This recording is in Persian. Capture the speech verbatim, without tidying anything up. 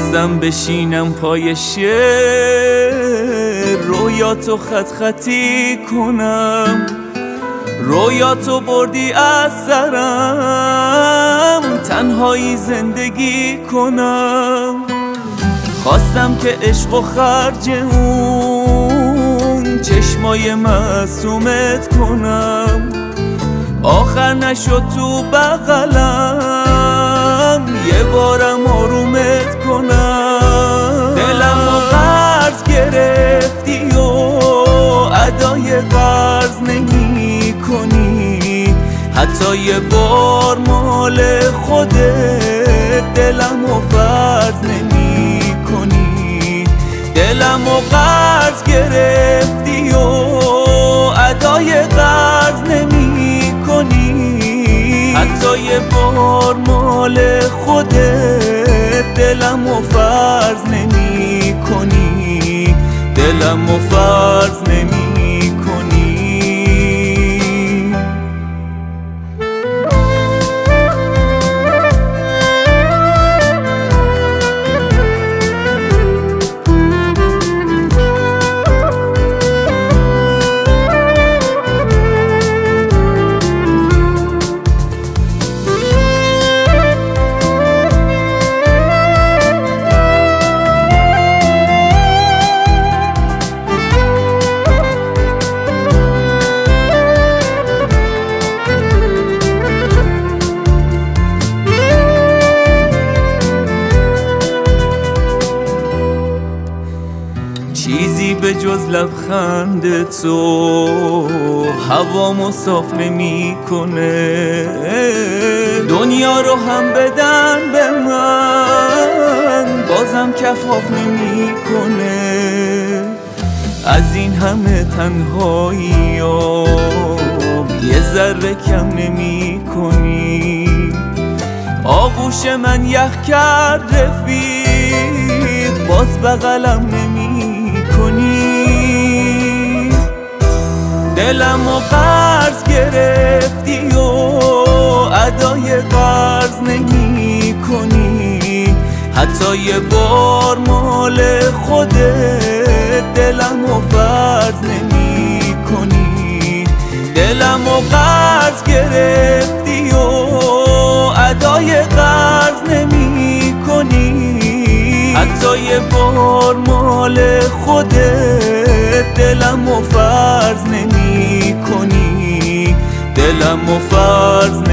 خواستم بشینم پای شعر، رویاتو خط خطی کنم، رویاتو بردی از سرم، تنهایی زندگی کنم. خواستم که عشق و خرج اون چشمای معصومت کنم، آخر نشد تو بغلم یه بارم آرومت کنم. دلم و قرض گرفتی و ادای قرض نمی کنی، حتی یه بار مال خودت دلم و فرض نمی کنی. دلم و قرض گرفتی و ادای قرض نمی کنی، حتی یه بار مال خودت دلم و فرض نمی کنی. دلم و فرض نمی کنی. چیزی به جز لبخند تو هوامو صاف نمی کنه، دنیا رو هم بدن به من بازم کفاف نمی کنه. از این همه تنهایی یه ذره کم نمی کنی. آغوش من یخ کرد رفیق، باز بغلم نمی کنی. دلم و قرض گرفتی و ادای قرض نمی کنی، حتی یه بار مال خودت دلم و فرض نمی کنی. دلم و قرض گرفتی و ادای قرض نمی کنی، حتی یه بار مال خودت دلم و فرض نمی کنی. دلم و فرض